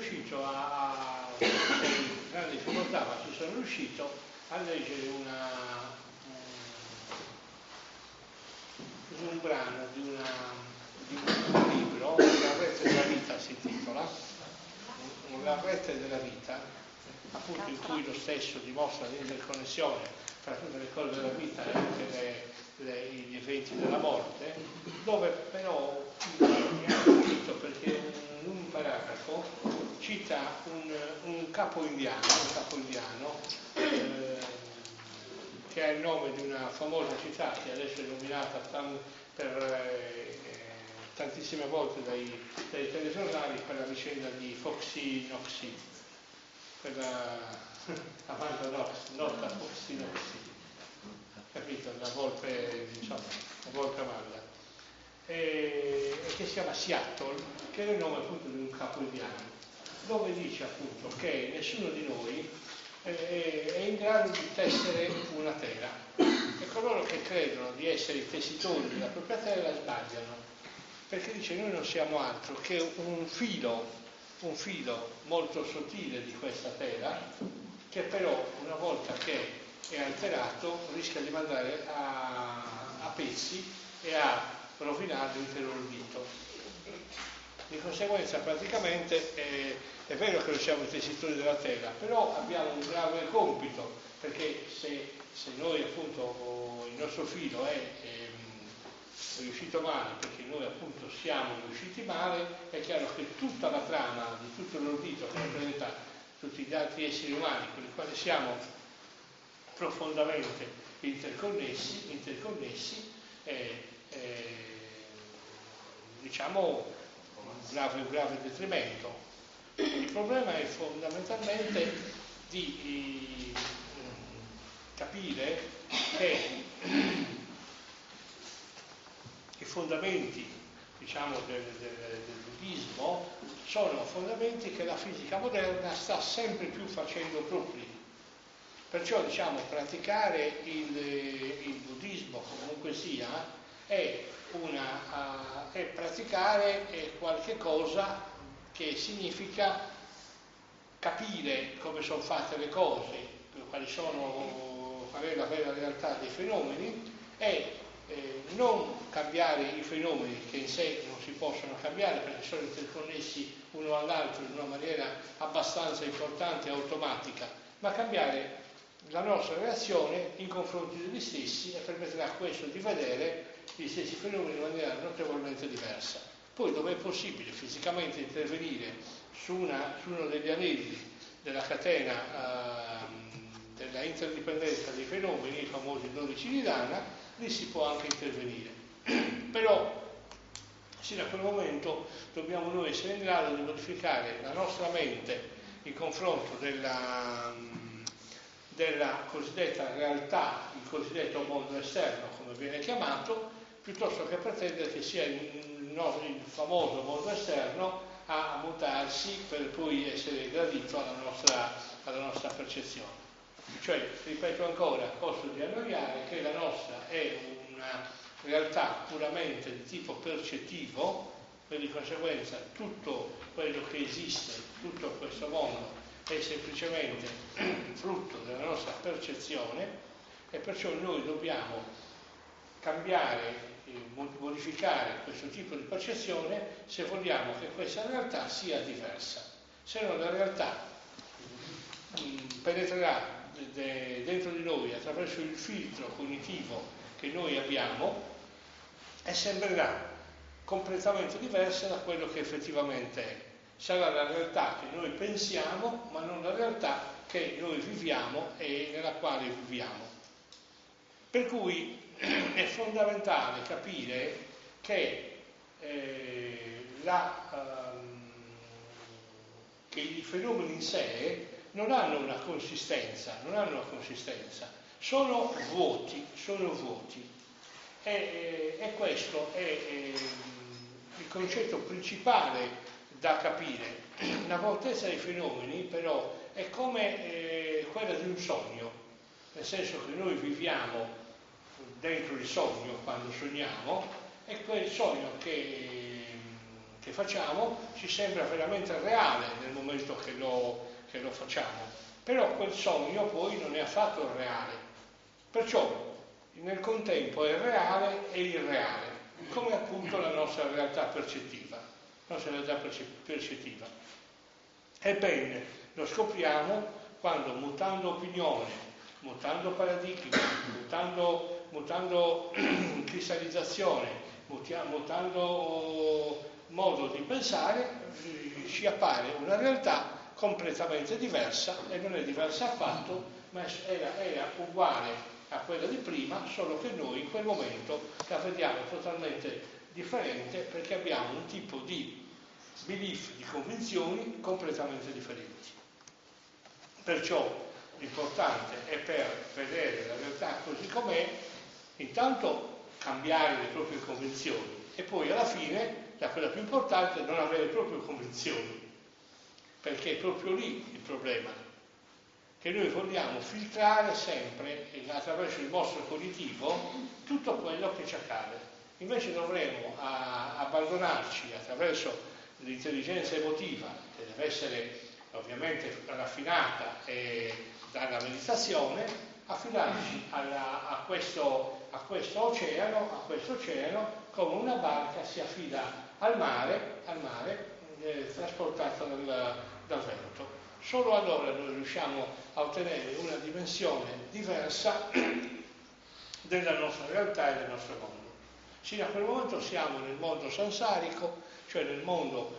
riuscito grande difficoltà, ma ci sono riuscito a leggere un brano di un libro, La rete della vita si intitola, La rete della vita, appunto in cui lo stesso dimostra l'interconnessione tra tutte le cose della vita e anche gli eventi della morte, dove però mi ha colpito perché in un paragrafo cita un capo indiano che ha il nome di una famosa città che adesso è nominata tantissime volte dai telegiornali per la vicenda di Foxy Noxy, quella Amanda Knox, nota Foxy Noxy, capito? La volpe Amanda, e che si chiama Seattle, che è il nome appunto di un capo indiano, dove dice appunto che nessuno di noi è in grado di tessere una tela e coloro che credono di essere i tessitori della propria tela sbagliano, perché dice noi non siamo altro che un filo molto sottile di questa tela che però una volta che è alterato rischia di mandare a pezzi e a rovinare l'intero dito. Di conseguenza praticamente è vero che noi siamo i tessitori della tela, però abbiamo un grave compito, perché se noi appunto il nostro filo è riuscito male, perché noi appunto siamo riusciti male, è chiaro che tutta la trama di tutto il loro dito che rappresenta tutti gli altri esseri umani con i quali siamo profondamente interconnessi, diciamo un grave detrimento. Il problema è fondamentalmente di capire che i fondamenti, diciamo, del buddismo sono fondamenti che la fisica moderna sta sempre più facendo propri. Perciò, diciamo, praticare il buddismo comunque sia è praticare qualche cosa che significa capire come sono fatte le cose, qual è la vera realtà dei fenomeni e non cambiare i fenomeni che in sé non si possono cambiare perché sono interconnessi uno all'altro in una maniera abbastanza importante e automatica, ma cambiare la nostra reazione in confronti degli stessi e permetterà a questo di vedere gli stessi fenomeni in maniera notevolmente diversa. Poi dove è possibile fisicamente intervenire su uno degli anelli della catena della interdipendenza dei fenomeni, i famosi 12 di Dana, lì si può anche intervenire. Però sino a quel momento dobbiamo noi essere in grado di modificare la nostra mente in confronto della cosiddetta realtà, il cosiddetto mondo esterno, come viene chiamato, piuttosto che pretendere che sia il famoso mondo esterno a mutarsi per poi essere gradito alla nostra percezione. Cioè, ripeto ancora, a costo di annoiare, che la nostra è una realtà puramente di tipo percettivo, e di conseguenza tutto quello che esiste, tutto questo mondo, è semplicemente frutto della nostra percezione e perciò noi dobbiamo cambiare, modificare questo tipo di percezione se vogliamo che questa realtà sia diversa. Se no la realtà penetrerà dentro di noi attraverso il filtro cognitivo che noi abbiamo e sembrerà completamente diversa da quello che effettivamente è. Sarà la realtà che noi pensiamo, ma non la realtà che noi viviamo e nella quale viviamo. Per cui è fondamentale capire che i fenomeni in sé non hanno una consistenza, sono vuoti. E questo è il concetto principale da capire. La voltezza dei fenomeni però è come quella di un sogno, nel senso che noi viviamo dentro il sogno quando sogniamo, e quel sogno che che facciamo ci sembra veramente reale nel momento che lo facciamo, però quel sogno poi non è affatto reale, perciò nel contempo è reale e irreale, come appunto la nostra realtà percettiva. Ebbene, lo scopriamo quando, mutando opinione, mutando paradigmi, mutando cristallizzazione, mutando modo di pensare, ci appare una realtà completamente diversa, e non è diversa affatto, ma era uguale a quella di prima, solo che noi in quel momento la vediamo totalmente differente, perché abbiamo un tipo di belief, di convinzioni completamente differenti. Perciò l'importante è, per vedere la realtà così com'è, intanto cambiare le proprie convinzioni, e poi alla fine la cosa più importante è non avere proprio convinzioni, perché è proprio lì il problema, che noi vogliamo filtrare sempre attraverso il nostro cognitivo tutto quello che ci accade. Invece dovremmo abbandonarci attraverso l'intelligenza emotiva, che deve essere ovviamente raffinata dalla meditazione, affidarci a questo oceano come una barca si affida al mare trasportata dal vento. Solo allora noi riusciamo a ottenere una dimensione diversa della nostra realtà e del nostro mondo. Sino a quel momento siamo nel mondo sansarico, cioè nel mondo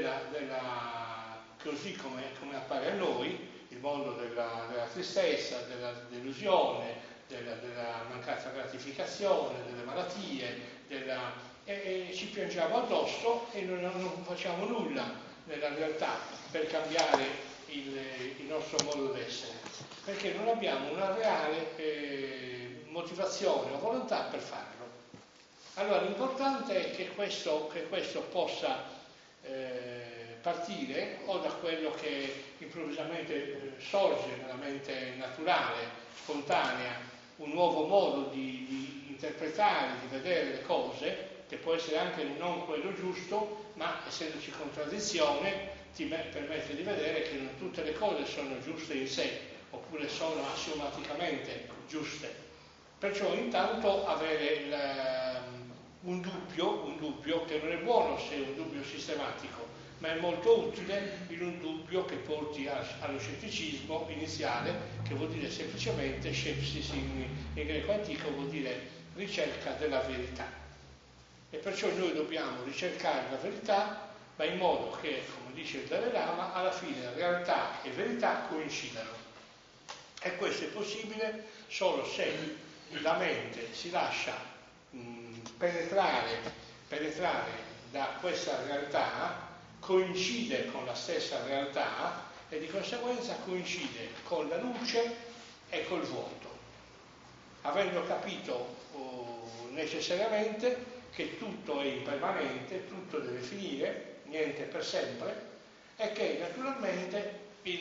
così come appare a noi, il mondo della tristezza, della delusione, della mancata gratificazione, delle malattie, e ci piangiamo addosso e non facciamo nulla nella realtà per cambiare il nostro modo d'essere, perché non abbiamo una reale motivazione o volontà per farlo. Allora l'importante è che questo possa partire o da quello che improvvisamente sorge nella mente naturale, spontanea, un nuovo modo di interpretare, di vedere le cose, che può essere anche non quello giusto, ma essendoci contraddizione ti permette di vedere che non tutte le cose sono giuste in sé, oppure sono assiomaticamente giuste. Perciò intanto avere un dubbio che non è buono se è un dubbio sistematico, ma è molto utile in un dubbio che porti allo scetticismo iniziale, che vuol dire semplicemente skepsis in greco antico, vuol dire ricerca della verità. E perciò noi dobbiamo ricercare la verità, ma in modo che, come dice il Dalai Lama, alla fine realtà e verità coincidano. E questo è possibile solo se la mente si lascia penetrare da questa realtà, coincide con la stessa realtà e di conseguenza coincide con la luce e col vuoto, avendo capito necessariamente che tutto è impermanente, tutto deve finire, niente per sempre, e che naturalmente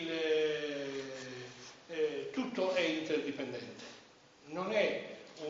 tutto è interdipendente. Non è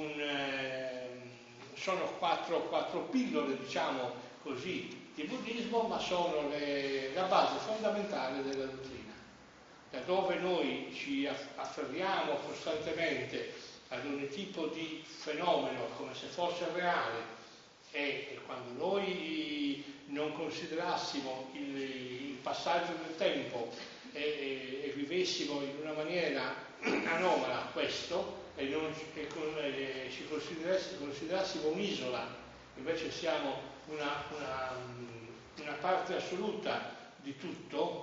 sono quattro pillole, diciamo così, di buddismo, ma sono la base fondamentale della dottrina, da dove noi ci afferriamo costantemente ad ogni tipo di fenomeno come se fosse reale, e quando noi non considerassimo il passaggio del tempo e vivessimo in una maniera anomala questo, e ci considerassimo un'isola, invece siamo una parte assoluta di tutto,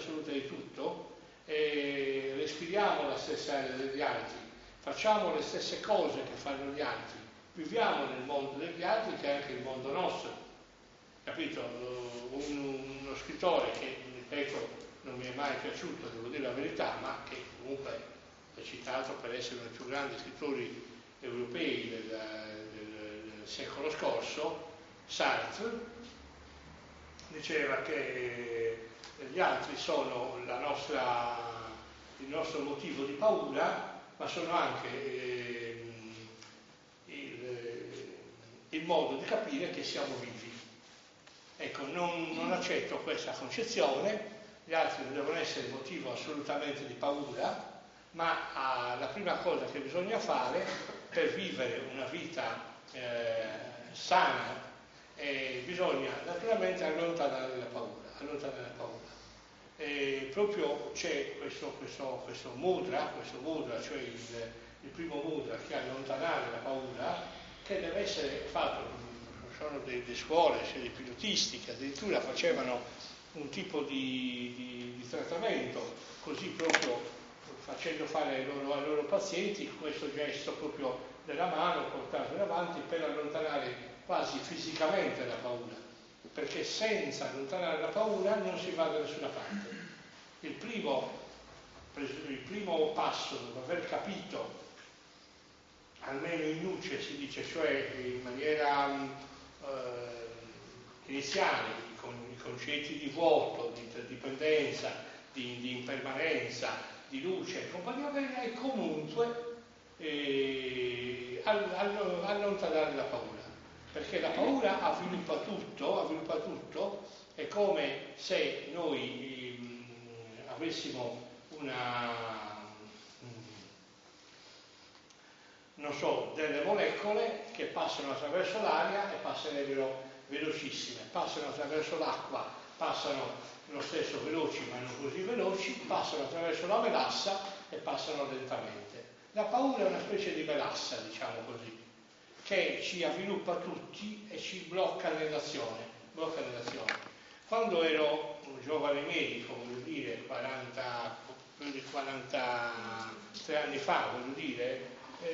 e respiriamo la stessa aria degli altri, facciamo le stesse cose che fanno gli altri, viviamo nel mondo degli altri che è anche il mondo nostro, capito? Uno scrittore che, ripeto, non mi è mai piaciuto, devo dire la verità, ma che comunque è citato per essere uno dei più grandi scrittori europei del secolo scorso, Sartre, diceva che gli altri sono il nostro motivo di paura, ma sono anche il modo di capire che siamo vivi. Ecco, non accetto questa concezione, gli altri non devono essere motivo assolutamente di paura, ma la prima cosa che bisogna fare per vivere una vita sana bisogna naturalmente allontanare la paura. Proprio c'è questo mudra, cioè il primo mudra che è allontanare la paura, che deve essere fatto. Sono delle scuole, cioè dei pilotisti che addirittura facevano un tipo di trattamento così, proprio facendo fare ai loro pazienti questo gesto proprio della mano portato in avanti per allontanare quasi fisicamente la paura, perché senza allontanare la paura non si va da nessuna parte. Il primo passo dopo aver capito, almeno in nuce si dice, cioè in maniera iniziale, i concetti di vuoto, di interdipendenza, di impermanenza, di luce, compagnia bella, e comunque allontanare la paura, perché la paura avviluppa tutto, è come se noi avessimo delle molecole che passano attraverso l'aria e passerebbero velocissime, passano attraverso l'acqua, passano lo stesso veloci ma non così veloci, passano attraverso la melassa e passano lentamente. La paura è una specie di melassa, diciamo così, che ci avviluppa tutti e ci blocca nell'azione. Quando ero un giovane medico, voglio dire, più di 43 anni fa, voglio dire,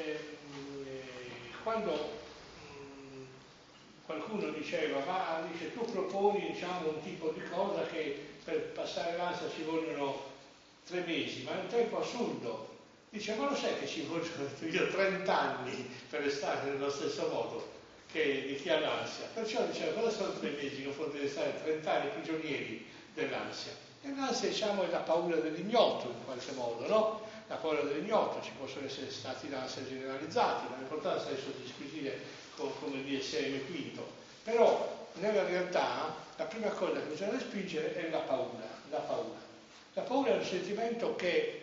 quando qualcuno diceva, tu proponi, diciamo, un tipo di cosa che per passare l'ansia ci vogliono 3 mesi, ma è un tempo assurdo. Dice, ma lo sai che ci vogliono io 30 anni per stare nello stesso modo di chi ha l'ansia? Perciò diceva, cosa sono 3 mesi che potete stare 30 anni prigionieri dell'ansia? E l'ansia, diciamo, è la paura dell'ignoto in qualche modo, no? La paura dell'ignoto, ci possono essere stati d'ansia generalizzati, ma l'importanza adesso di disquisire come il DSM-5, però nella realtà la prima cosa che bisogna respingere è la paura. La paura è un sentimento che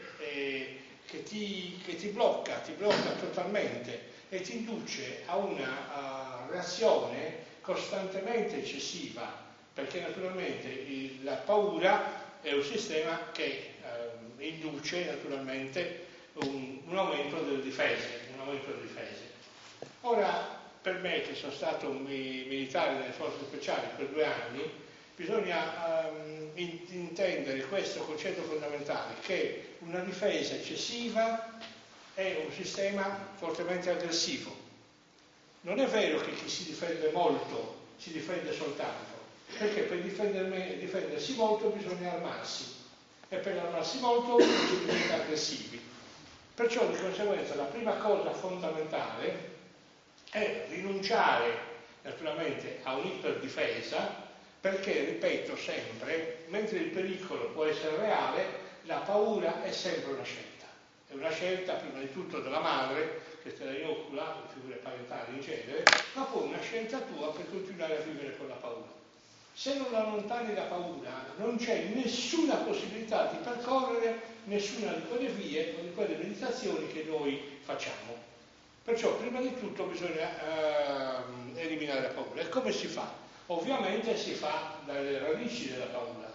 ti blocca totalmente e ti induce a una reazione costantemente eccessiva, perché naturalmente la paura è un sistema che induce naturalmente un aumento delle difese. Ora, per me, che sono stato un militare nelle forze speciali per 2 anni, bisogna intendere questo concetto fondamentale, che una difesa eccessiva è un sistema fortemente aggressivo. Non è vero che chi si difende molto si difende soltanto, perché per difendersi molto bisogna armarsi, e per armarsi molto si diventa aggressivi. Perciò di conseguenza la prima cosa fondamentale è rinunciare naturalmente a un'iperdifesa, perché, ripeto sempre, mentre il pericolo può essere reale, la paura è sempre una scelta. È una scelta prima di tutto della madre, che te la inocula, le figure parentali in genere, ma poi una scelta tua per continuare a vivere con la paura. Se non allontani la paura, non c'è nessuna possibilità di percorrere nessuna di quelle vie o di quelle meditazioni che noi facciamo. Perciò prima di tutto bisogna eliminare la paura. E come si fa? Ovviamente si fa dalle radici della paura.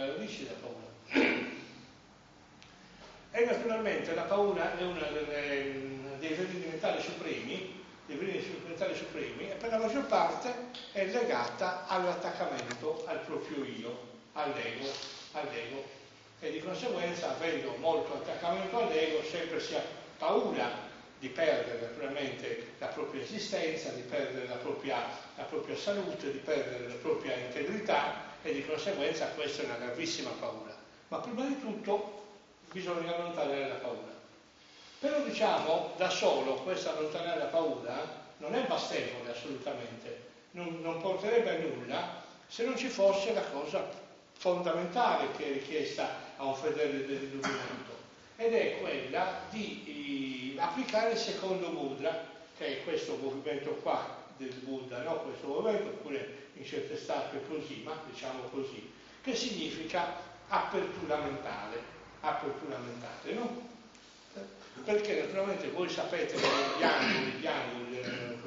E naturalmente la paura è uno dei veleni mentali supremi, e per la maggior parte è legata all'attaccamento al proprio io, all'ego. E di conseguenza, avendo molto attaccamento all'ego, sempre si ha paura di perdere naturalmente la propria esistenza, di perdere la propria salute, di perdere la propria integrità, e di conseguenza questa è una gravissima paura. Ma prima di tutto bisogna allontanare la paura. Però diciamo, da solo, questo allontanare la paura non è bastevole assolutamente, non porterebbe a nulla se non ci fosse la cosa fondamentale che è richiesta a un fedele dell'illuminato, ed è quella di applicare il secondo mudra, che è questo movimento qua del Buddha, no? Questo movimento, oppure in certe statue così, ma diciamo così, che significa apertura mentale, no? Perché naturalmente voi sapete che gli angoli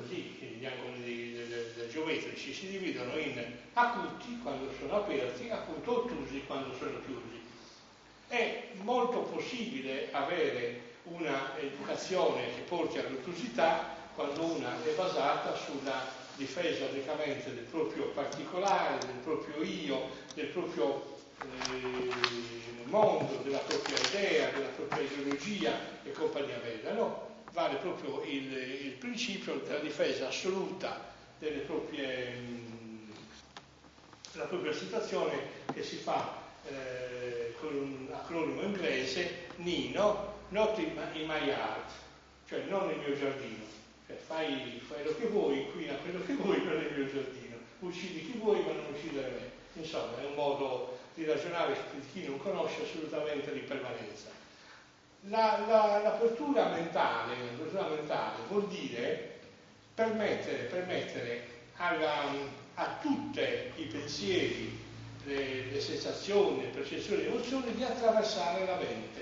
geometrici si dividono in acuti quando sono aperti, appunto ottusi quando sono chiusi. È molto possibile avere una educazione che porti all'ottusità quando una è basata sulla difesa unicamente del proprio particolare, del proprio io, del proprio mondo, della propria idea, della propria ideologia e compagnia bella, no? Vale proprio il principio della difesa assoluta delle proprie, della propria situazione, che si fa con un acronimo inglese, NI, no? Not in my yard, cioè non nel mio giardino, cioè fai quello che vuoi, inquina quello che vuoi, non nel mio giardino, uccidi chi vuoi ma non uccidere me. Insomma, è un modo di ragionare di chi non conosce assolutamente l'impermanenza. L'apertura mentale vuol dire permettere a tutti i pensieri, le sensazioni, le percezioni, le emozioni di attraversare la mente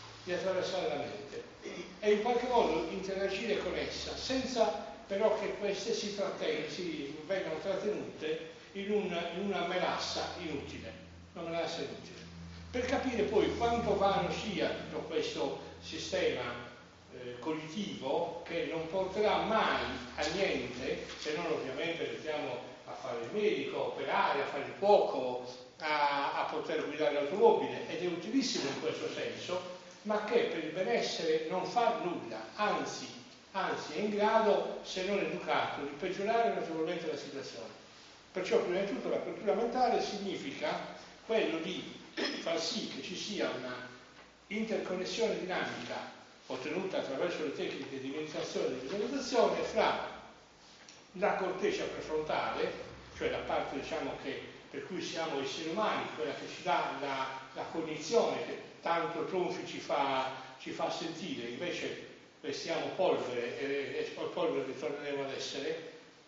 e in qualche modo interagire con essa, senza però che queste si vengano trattenute in una melassa inutile, per capire poi quanto vano sia tutto questo sistema cognitivo, che non porterà mai a niente, se non ovviamente mettiamo a fare il medico, a operare, a fare il cuoco, a poter guidare l'automobile, ed è utilissimo in questo senso, ma che per il benessere non fa nulla, anzi è in grado, se non educato, di peggiorare notevolmente la situazione. Perciò prima di tutto la cultura mentale significa quello di far sì che ci sia una interconnessione dinamica ottenuta attraverso le tecniche di meditazione e di visualizzazione fra la corteccia prefrontale, cioè la parte per cui siamo esseri umani, quella che ci dà la cognizione che tanto tronfi ci fa sentire, invece restiamo polvere e polvere ritorneremo ad essere,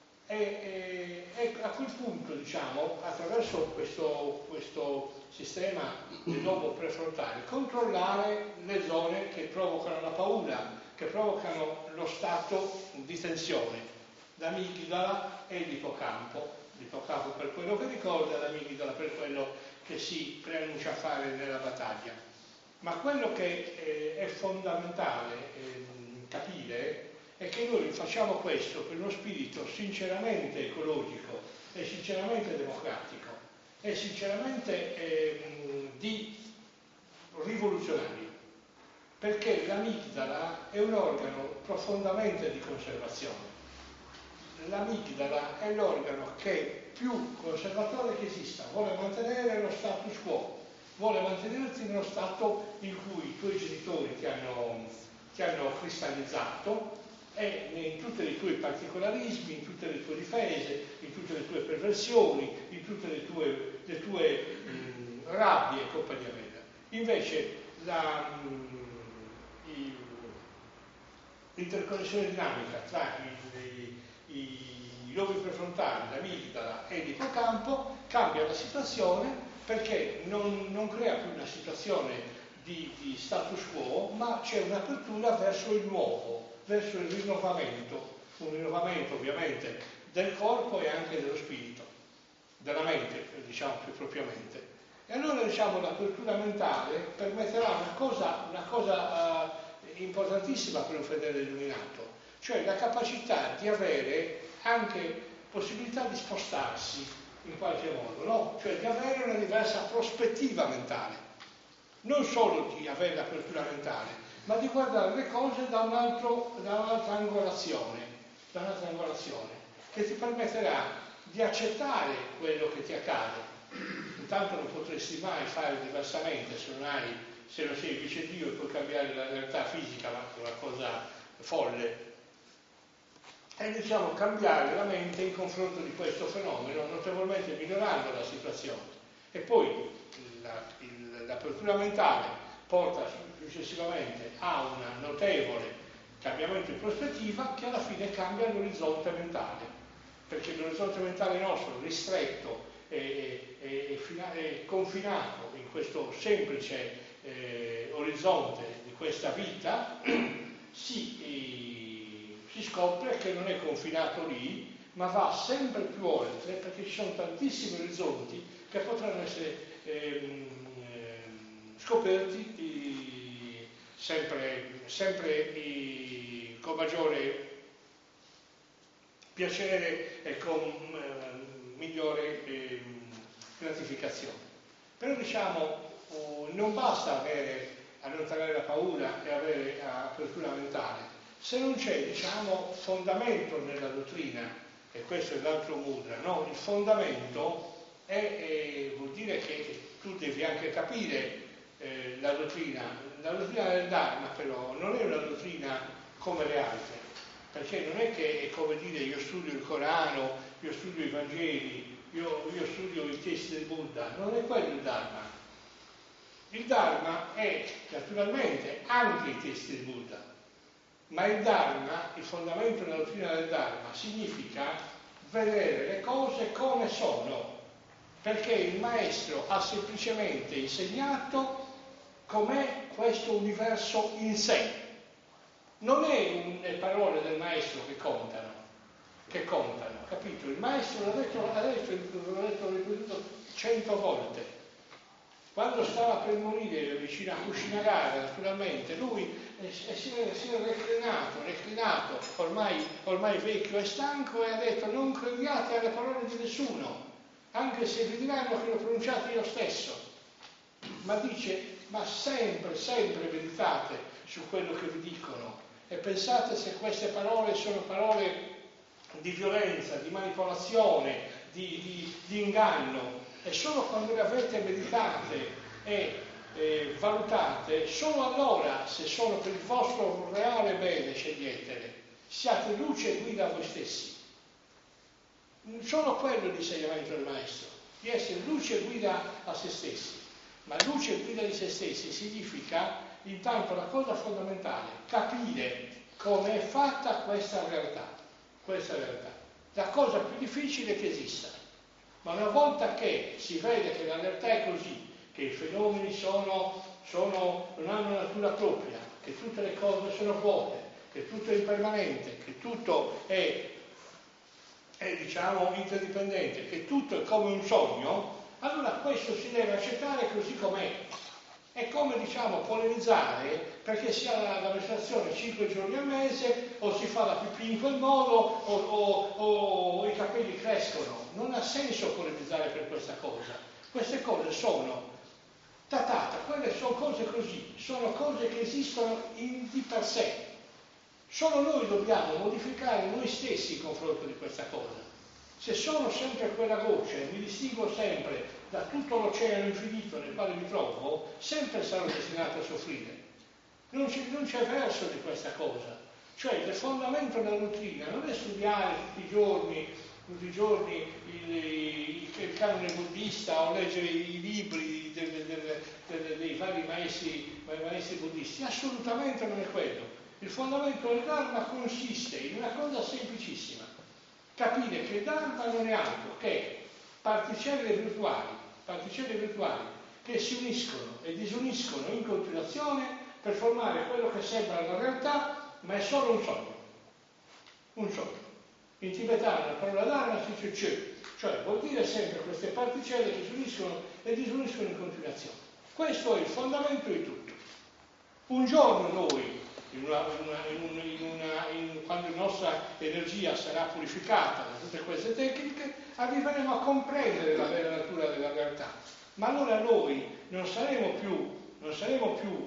e a quel punto, attraverso questo sistema di lobo prefrontale, controllare le zone che provocano la paura, che provocano lo stato di tensione, l'amigdala e l'ippocampo per quello che ricorda, l'amigdala per quello che si preannuncia a fare nella battaglia. Ma quello che è fondamentale capire è che noi facciamo questo per uno spirito sinceramente ecologico e sinceramente democratico e sinceramente rivoluzionario, perché l'amigdala è un organo profondamente di conservazione. L'amigdala è l'organo che più conservatore che esista, vuole mantenere lo status quo, vuole mantenerti nello stato in cui i tuoi genitori ti hanno cristallizzato, e in tutti i tuoi particolarismi, in tutte le tue difese, in tutte le tue perversioni, in tutte le tue rabbie e compagnia bella. Invece l'interconnessione dinamica tra i lobi prefrontali, l'amigdala e l'ippocampo cambia la situazione, perché non crea più una situazione di status quo, ma c'è un'apertura verso il nuovo, verso il rinnovamento, un rinnovamento ovviamente del corpo e anche dello spirito, della mente, più propriamente. E allora la cultura mentale permetterà una cosa importantissima per un fedele illuminato, cioè la capacità di avere anche possibilità di spostarsi in qualche modo, no? Cioè di avere una diversa prospettiva mentale, non solo di avere la cultura mentale, ma di guardare le cose da un'altra angolazione, che ti permetterà di accettare quello che ti accade. Intanto non potresti mai fare diversamente se non sei vice Dio e puoi cambiare la realtà fisica, ma è una cosa folle. E cambiare la mente in confronto di questo fenomeno, notevolmente migliorando la situazione. E poi l'apertura mentale porta successivamente a un notevole cambiamento di prospettiva, che alla fine cambia l'orizzonte mentale. perché l'orizzonte mentale nostro, ristretto e confinato in questo semplice orizzonte di questa vita, si scopre che non è confinato lì, ma va sempre più oltre, perché ci sono tantissimi orizzonti che potranno essere scoperti sempre con maggiore piacere e con migliore gratificazione. Però diciamo, non basta allontanare la paura e avere apertura mentale, se non c'è, diciamo, fondamento nella dottrina, e questo è l'altro mudra, no? Il fondamento vuol dire che tu devi anche capire la dottrina del Dharma, però non è una dottrina come le altre, perché non è che è come dire io studio il Corano, io studio i Vangeli, io studio i testi del Buddha, non è quello il Dharma. Il Dharma è naturalmente anche i testi del Buddha, ma il Dharma, il fondamento della dottrina del Dharma, significa vedere le cose come sono, perché il maestro ha semplicemente insegnato com'è questo universo in sé. Non è le parole del maestro che contano, capito? Il maestro l'ha detto ripetuto 100 volte. Quando stava per morire vicino a Kushinagara, naturalmente, lui si è reclinato, ormai vecchio e stanco, e ha detto: non crediate alle parole di nessuno, anche se vi diranno che l'ho pronunciato io stesso. Ma dice, ma sempre meditate su quello che vi dicono e pensate se queste parole sono parole di violenza, di manipolazione, di inganno. E solo quando le avete meditate e valutate, solo allora, se sono per il vostro reale bene, sceglietele. Siate luce e guida a voi stessi. Solo quello è l'insegnamento del maestro, di essere luce e guida a se stessi. Ma luce e guida di se stessi significa, intanto, la cosa fondamentale, capire come è fatta questa realtà. La cosa più difficile che esista. Ma una volta che si vede che la realtà è così, che i fenomeni non hanno una natura propria, che tutte le cose sono vuote, che tutto è impermanente, che tutto è diciamo interdipendente, che tutto è come un sogno, allora questo si deve accettare così com'è. È come, diciamo, polemizzare perché si ha la menstruazione 5 giorni al mese, o si fa la pipì in quel modo, o i capelli crescono. Non ha senso polemizzare per questa cosa. Queste cose sono tatata, quelle sono cose così, sono cose che esistono di per sé. Solo noi dobbiamo modificare noi stessi in confronto di questa cosa. Se sono sempre quella goccia e mi distingo sempre da tutto l'oceano infinito nel quale mi trovo, sempre sarò destinato a soffrire. Non c'è verso di questa cosa. Cioè il fondamento della dottrina non è studiare tutti i giorni il canone buddista o leggere i libri dei vari maestri buddisti. Assolutamente non è quello. Il fondamento del Dharma consiste in una cosa semplicissima. Capire che il Dharma non è altro che particelle virtuali che si uniscono e disuniscono in continuazione per formare quello che sembra la realtà, ma è solo un sogno. Un sogno. In tibetano la parola Dharma si dice Chö, cioè vuol dire sempre queste particelle che si uniscono e disuniscono in continuazione. Questo è il fondamento di tutto. Un giorno noi, quando la nostra energia sarà purificata da tutte queste tecniche, arriveremo a comprendere la vera natura della realtà. Ma allora noi non saremo più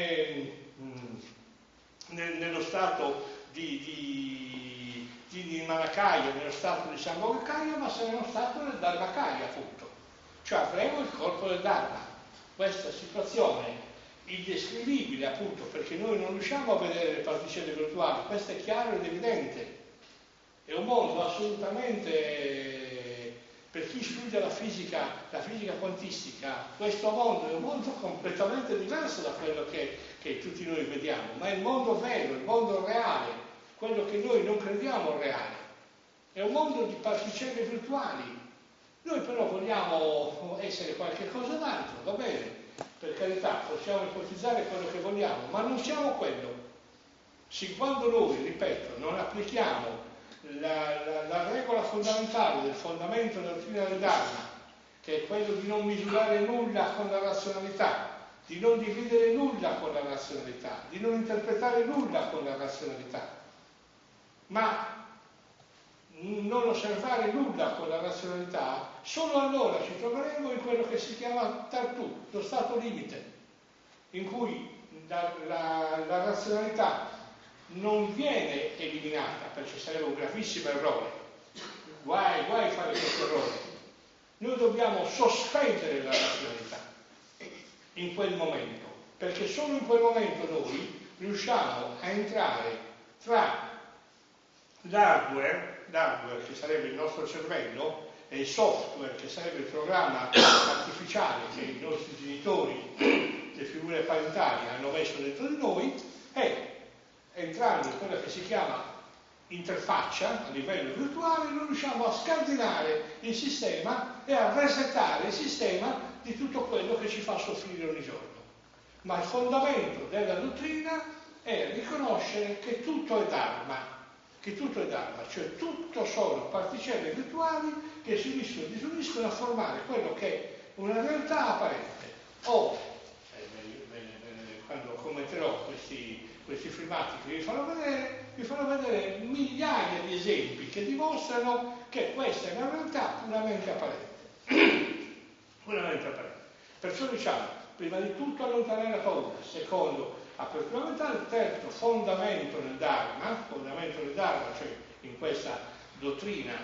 nello stato di Manakaya, nello stato di Sambhogakaya, ma saremo nello stato del Dharmakaya, appunto. Cioè avremo il corpo del Dharma. Questa situazione indescrivibile, appunto, perché noi non riusciamo a vedere le particelle virtuali, questo è chiaro ed evidente. È un mondo assolutamente, per chi studia la fisica quantistica, questo mondo è un mondo completamente diverso da quello che tutti noi vediamo, ma è il mondo vero, il mondo reale, quello che noi non crediamo reale. è un mondo di particelle virtuali. Noi però vogliamo essere qualche cosa d'altro, va bene, per carità, possiamo ipotizzare quello che vogliamo, ma non siamo quello. Sin quando noi, ripeto, non applichiamo la regola fondamentale del fondamento della dottrina del Dharma, che è quello di non misurare nulla con la razionalità, di non dividere nulla con la razionalità, di non interpretare nulla con la razionalità, ma non osservare nulla con la razionalità, solo allora ci troveremo in quello che si chiama Tartù, lo stato limite, in cui la razionalità non viene eliminata, perché sarebbe un gravissimo errore. Guai a fare questo errore. Noi dobbiamo sospendere la razionalità in quel momento, perché solo in quel momento noi riusciamo a entrare tra l'hardware, che sarebbe il nostro cervello, e il software, che sarebbe il programma artificiale che i nostri genitori, le figure parentali, hanno messo dentro di noi, e entrando in quella che si chiama interfaccia a livello virtuale, noi riusciamo a scardinare il sistema e a resettare il sistema di tutto quello che ci fa soffrire ogni giorno. Ma il fondamento della dottrina è riconoscere che tutto è Dharma, cioè tutto sono particelle virtuali che si uniscono e disuniscono a formare quello che è una realtà apparente. Quando commenterò questi filmati che vi farò vedere migliaia di esempi che dimostrano che questa è una realtà puramente apparente. Perciò diciamo, prima di tutto allontanare la paura, secondo, apertura mentale, terzo, fondamento nel Dharma, cioè in questa dottrina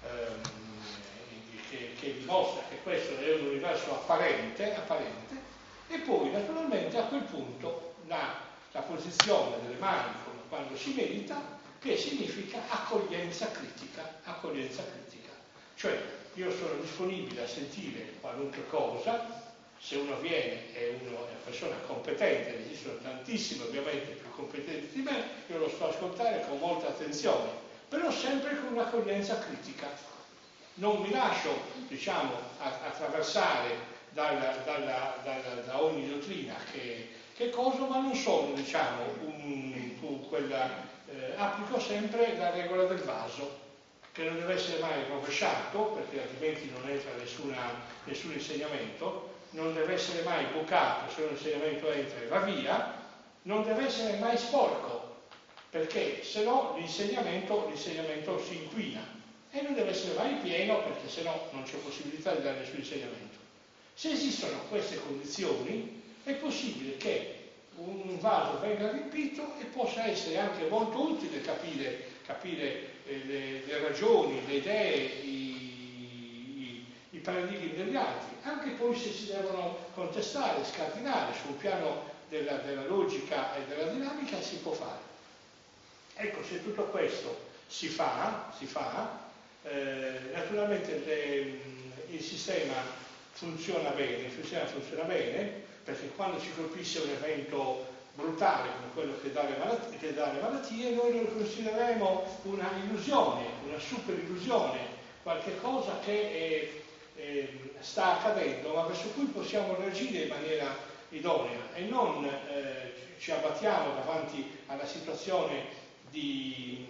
che dimostra che questo è un universo apparente, e poi naturalmente a quel punto la posizione delle mani quando si medita, che significa accoglienza critica. Cioè io sono disponibile a sentire qualunque cosa, se uno viene è una persona competente, esistono tantissimi ovviamente più competenti di me, io lo sto a ascoltare con molta attenzione, però sempre con un'accoglienza critica. Non mi lascio, attraversare da ogni dottrina che cosa, ma non sono, applico sempre la regola del vaso, che non deve essere mai rovesciato, perché altrimenti non entra nessun insegnamento, non deve essere mai bucato, se un insegnamento entra e va via, non deve essere mai sporco, perché se no l'insegnamento si inquina, e non deve essere mai pieno, perché se no non c'è possibilità di dare nessun insegnamento. Se esistono queste condizioni, è possibile che un vaso venga riempito e possa essere anche molto utile capire le ragioni, le idee, i paradigmi degli altri, anche poi se si devono contestare, scardinare sul piano della logica e della dinamica, si può fare. Ecco, se tutto questo si fa, naturalmente il sistema funziona bene, perché quando ci colpisce un evento brutale come quello che dà le malattie, noi lo considereremo una illusione, una super illusione, qualche cosa che sta accadendo, ma verso cui possiamo reagire in maniera idonea, e non ci abbattiamo davanti alla situazione di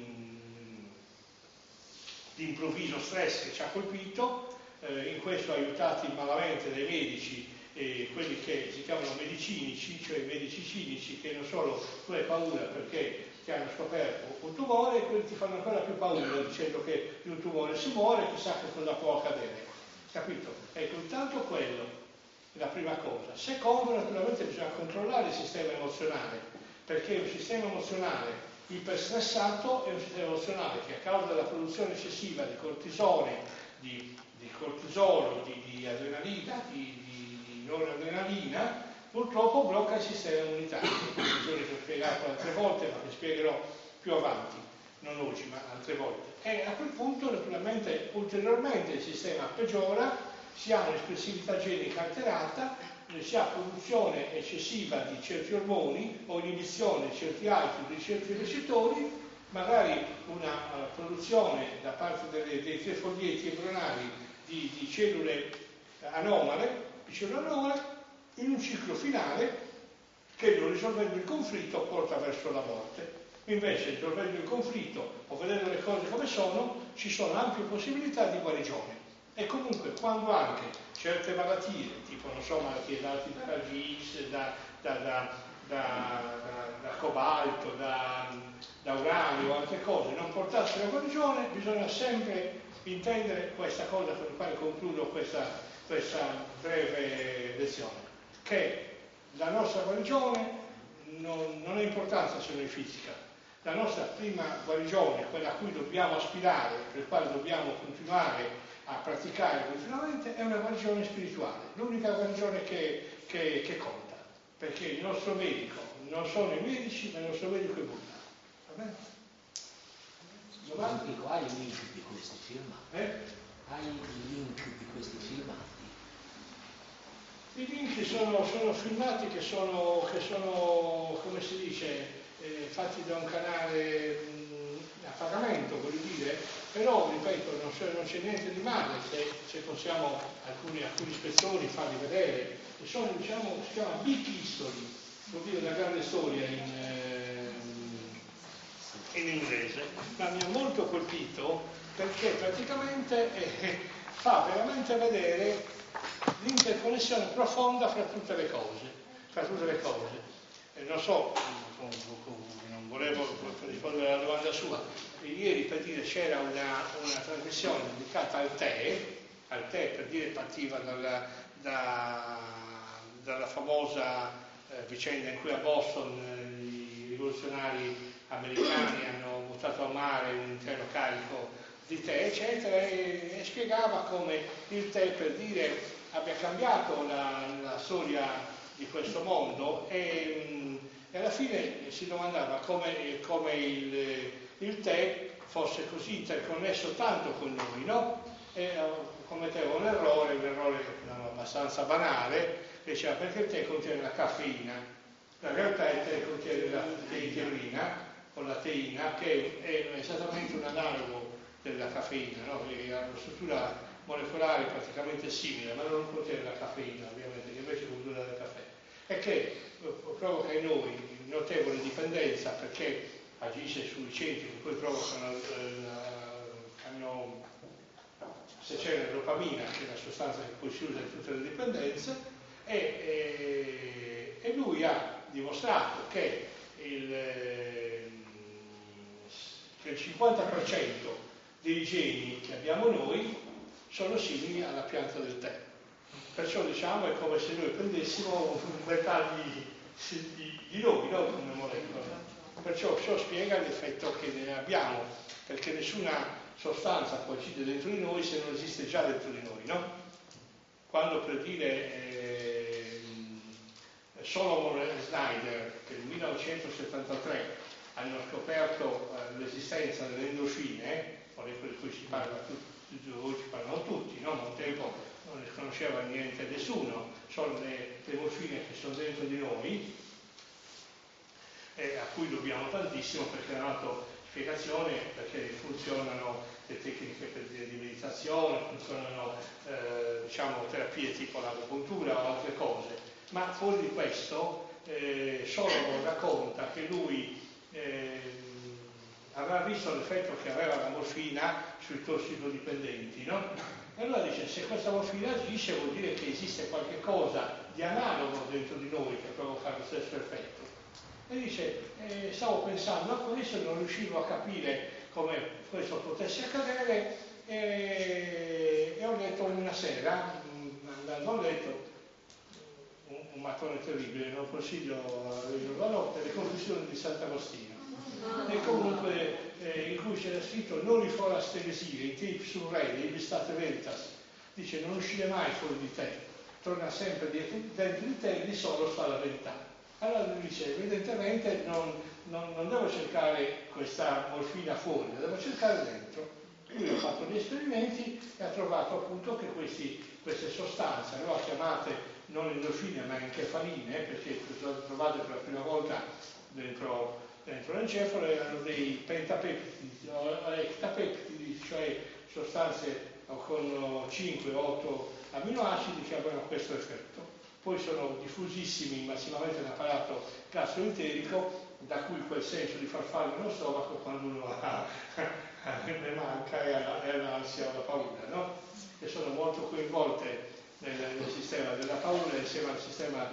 improvviso stress che ci ha colpito, in questo aiutati malamente dai medici, quelli che si chiamano medicinici, cioè medici cinici, che non solo tu hai paura perché ti hanno scoperto un tumore, e quelli ti fanno ancora più paura dicendo che di un tumore si muore, chissà che cosa può accadere. Capito? Ecco, intanto quello è la prima cosa. Secondo, naturalmente bisogna controllare il sistema emozionale, perché un sistema emozionale iperstressato è un sistema emozionale che, a causa della produzione eccessiva di cortisone, di cortisolo, di adrenalina, di noradrenalina, purtroppo blocca il sistema immunitario. Questione che ho spiegato altre volte, ma che spiegherò più avanti, non oggi ma altre volte. E a quel punto naturalmente ulteriormente il sistema peggiora, si ha un'espressività genica alterata, si ha produzione eccessiva di certi ormoni o inibizione di certi altri, di certi recettori, magari una produzione da parte dei tre foglietti embrionali di cellule anomale, in un ciclo finale che, non risolvendo il conflitto, porta verso la morte. Invece, risolvendo il conflitto o vedendo le cose come sono, ci sono ampie possibilità di guarigione. E comunque, quando anche certe malattie, tipo, non so, malattie date da raggi X, da cobalto, da uranio o altre cose, non portassero a guarigione, bisogna sempre intendere questa cosa, per la quale concludo questa breve lezione, che la nostra guarigione non ha importanza se non è fisica. La nostra prima guarigione, quella a cui dobbiamo aspirare, per la quale dobbiamo continuare a praticare continuamente, è una guarigione spirituale, l'unica guarigione che conta, perché il nostro medico non sono i medici, ma il nostro medico è Buddha. Va bene? Domani hai il link di questi filmati? Hai il link di questi filmati? I link sono filmati che sono, come si dice, fatti da un canale a pagamento, voglio dire, però, ripeto, non c'è niente di male se possiamo alcuni spezzoni farli vedere. Sono, diciamo, si chiama Big History, vuol dire una grande storia in inglese, ma mi ha molto colpito perché praticamente fa veramente vedere l'interconnessione profonda fra tutte le cose. Non so, non volevo rispondere alla domanda sua, ieri, per dire, c'era una trasmissione dedicata al tè per dire, partiva dalla famosa vicenda in cui a Boston i rivoluzionari americani hanno buttato a mare un intero carico di tè, eccetera, e spiegava come il tè, per dire, abbia cambiato la storia di questo mondo e alla fine si domandava come il tè fosse così interconnesso tanto con noi, no? E commetteva un errore abbastanza banale, diceva perché il tè contiene la caffeina. In realtà il tè contiene la teina, o la teina, che è esattamente un analogo della caffeina, no? Perché ha una struttura molecolare praticamente simile, ma non contiene la caffeina, ovviamente, che invece contiene il caffè, e che provoca in noi notevole dipendenza perché agisce sui centri che poi provocano, se c'è la dopamina, che è la sostanza che poi si usa in tutte le dipendenze, e lui ha dimostrato che il 50% dei geni che abbiamo noi sono simili alla pianta del tè. Perciò, diciamo, è come se noi prendessimo metà di noi, no? Come molecole. Perciò ciò spiega l'effetto che ne abbiamo, perché nessuna sostanza può agire dentro di noi se non esiste già dentro di noi, no? Quando, per dire, Solomon e Snyder, che nel 1973 hanno scoperto l'esistenza delle endorfine, molecole di cui si parla oggi parlano tutti, no? Ma un tempo non ne conosceva niente nessuno, sono le morfine che sono dentro di noi, a cui dobbiamo tantissimo perché hanno dato spiegazione, perché funzionano le tecniche di meditazione, funzionano diciamo terapie tipo l'agopuntura o altre cose, ma fuori di questo Solomon racconta che lui aveva visto l'effetto che aveva la morfina sui tossicodipendenti, no? E allora dice, se questa morfina agisce vuol dire che esiste qualche cosa di analogo dentro di noi che provoca lo stesso effetto. E dice, stavo pensando a questo, non riuscivo a capire come questo potesse accadere e ho letto una sera, andando a letto, un mattone terribile, non consiglio la notte, le confessioni di Sant'Agostino. E comunque in cui c'era scritto non li for astenesia, i tipi sul re, ibi state veritas, dice non uscire mai fuori di te, torna sempre dentro di te e di solo sta la verità. Allora lui dice, evidentemente non devo cercare questa morfina fuori, la devo cercare dentro. Lui ha fatto gli esperimenti e ha trovato appunto che queste sostanze, no, chiamate non endorfine ma enchefaline, perché sono trovate per la prima volta dentro dentro l'encefalo erano dei pentapeptidi o ectapeptidi, cioè sostanze con 5-8 aminoacidi che avevano questo effetto. Poi sono diffusissimi massimamente nell'apparato gastroenterico, da cui quel senso di farfalle nello stomaco quando uno ne manca e ha l'ansia o la paura, no? E sono molto coinvolte nel sistema della paura insieme al sistema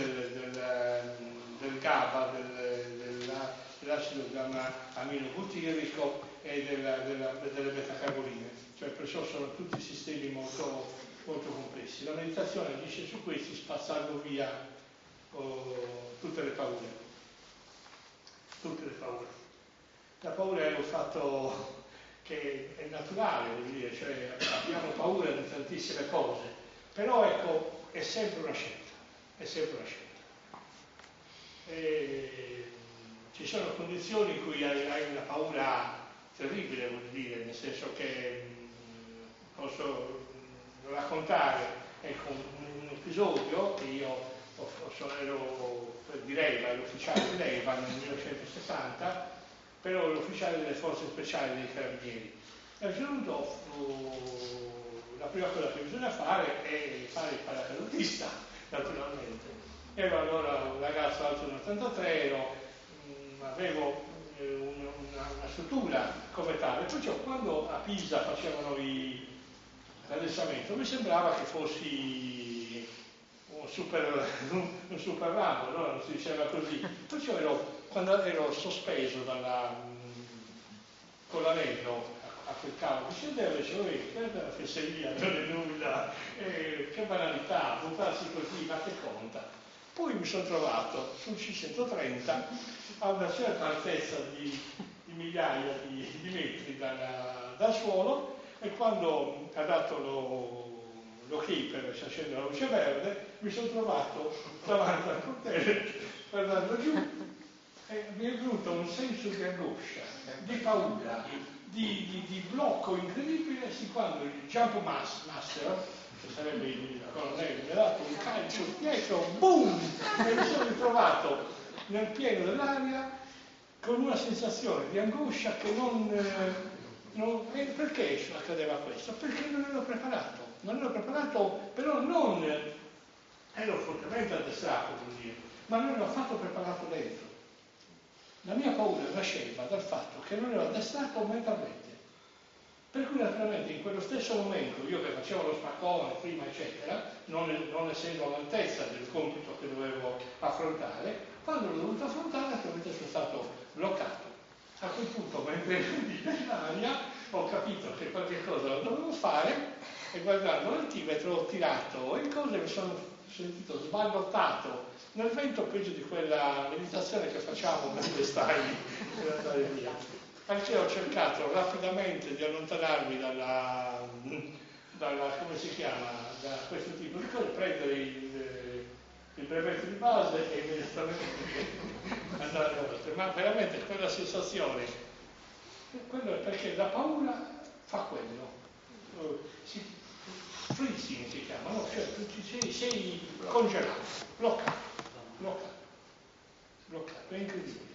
del GABA, dell'acido gamma aminobutirrico e delle betacarboline, cioè perciò sono tutti sistemi molto, molto complessi. La meditazione agisce su questi spazzando via tutte le paure. Tutte le paure. La paura è un fatto che è naturale, voglio dire, cioè abbiamo paura di tantissime cose, però ecco, è sempre una scelta, è sempre una scelta. Ci sono condizioni in cui hai una paura terribile, voglio dire, nel senso che posso raccontare ecco, un episodio che io ero l'ufficiale di Leva nel 1960, però l'ufficiale delle forze speciali dei carabinieri. E a un certo punto la prima cosa che bisogna fare è fare il paracadutista, naturalmente. Ero allora un ragazzo alto 1,83, avevo una struttura come tale, perciò quando a Pisa facevano l'adessamento mi sembrava che fossi un super ramo, allora non si diceva così. Perciò quando ero sospeso con l'anello a quel cavo che scendevo, dicevo, che bella fesseria, non è nulla, che banalità, buttarsi così, ma che conta. Poi mi sono trovato sul C130 a una certa altezza di migliaia di metri dal suolo, e quando ha dato l'ok per accendere la luce verde, mi sono trovato davanti al portiere guardando giù e mi è venuto un senso di angoscia, di paura, di blocco incredibile, quando il Jump Master, che sarebbe il colonnello, mi ha dato un calcio dietro, boom! E mi sono ritrovato nel pieno dell'aria con una sensazione di angoscia che perché accadeva questo? Perché non ero preparato, però non ero fortemente addestrato, vuol dire, ma non ero affatto preparato dentro. La mia paura nasceva dal fatto che non ero addestrato mentalmente. Per cui naturalmente in quello stesso momento, io che facevo lo spaccone prima eccetera, non essendo all'altezza del compito che dovevo affrontare, quando l'ho dovuto affrontare naturalmente sono stato bloccato. A quel punto, mentre ero nell'aria, ho capito che qualche cosa lo dovevo fare e guardando l'altimetro ho tirato e cose mi sono sentito sballottato nel vento peggio di quella meditazione che facciamo mentre stai per andare via. Perché ho cercato rapidamente di allontanarmi dalla come si chiama, da questo tipo di cose, prendere il brevetto di base e immediatamente andare oltre. Ma veramente quella sensazione, quello è perché la paura fa quello. Freezing si chiama, no? Cioè sei congelato, bloccato, è incredibile.